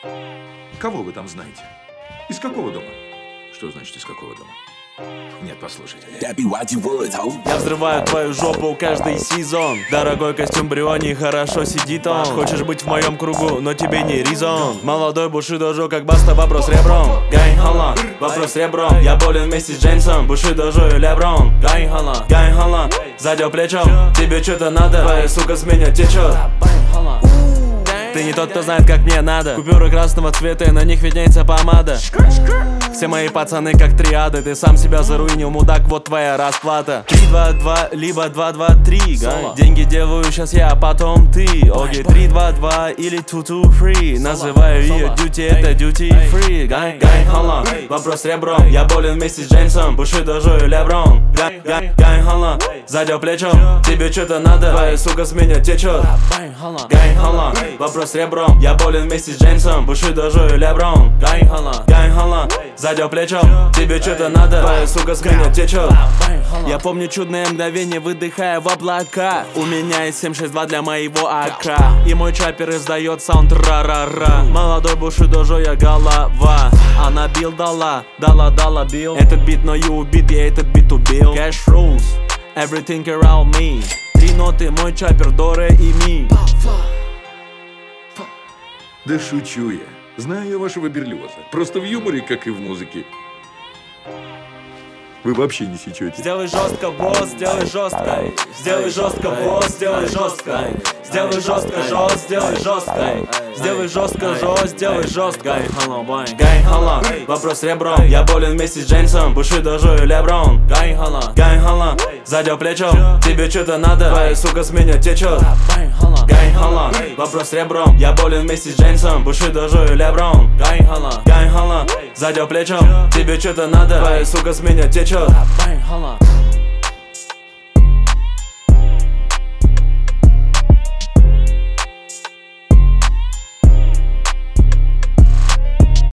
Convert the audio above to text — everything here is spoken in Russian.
Кого вы там знаете? Из какого дома? Что значит из какого дома? Нет, послушайте. Я взрываю твою жопу каждый сезон. Дорогой костюм Бриони, хорошо сидит он. Хочешь быть в моем кругу, но тебе не резон. Молодой Бушидо Жо, как Баста, вопрос ребром. Гайн-хала, вопрос ребром. Я болен вместе с Джеймсом, Бушидо Жо и Леброн. Гайн-хала, задел плечом. Тебе что-то надо, твоя сука с меня течет. Ты не тот, кто знает, как мне надо. Купюры красного цвета, и на них виднеется помада. Все мои пацаны как триады. Ты сам себя заруинил, мудак, вот твоя расплата. 3-2-2, либо 2-2-3. Деньги делаю сейчас я, а потом ты. Окей, 3-2-2 или 2-2-3. Называю ее duty, это duty free. Гайн-хала, вопрос ребром. Я болен вместе с Джеймсом, Бушидо Жо и Леброн. Гайн-хала, задел плечом. Тебе что-то надо, твоя сука с меня течет. Гайн-хала, вопрос ребром. Я болен вместе с Джеймсом, Бушидо Жо и Леброн. Гайн-хала, задел плечом. Тебе что-то надо, твоя сука с меня течет. Я помню чудное мгновение, выдыхая в облака. У меня есть 762 для моего АК. И мой чаппер издает саунд ра-ра-ра. Молодой Бушидо Жо, я голова. Она бил дала бил. Этот бит, но you убит, я этот бит убил. Cash rules, everything around me. 3 ноты, мой чаппер, до, ре и ми. Да шучу я. Знаю я вашего Берлиоза. Просто в юморе, как и в музыке. Вы вообще не сечете. Сделай жестко, босс, сделай жестко. Сделай жестко, босс, сделай жестко. Сделай жестко, жестко, сделай жестко. Сделай жестко, жестко, сделай жестко. Гайн-хала, вопрос ребром. Я болен вместе с Джеймсом, Бушидо Жо и Леброн. Гайн-хала, задел плечом. Тебе что-то надо, твоя сука с меня течет. Гайн-хала, вопрос ребром. Я болен вместе с Джеймсом, Бушидо Жо и Леброн. Гайн-хала, задел плечом. Тебе что-то надо, твоя сука с меня течет.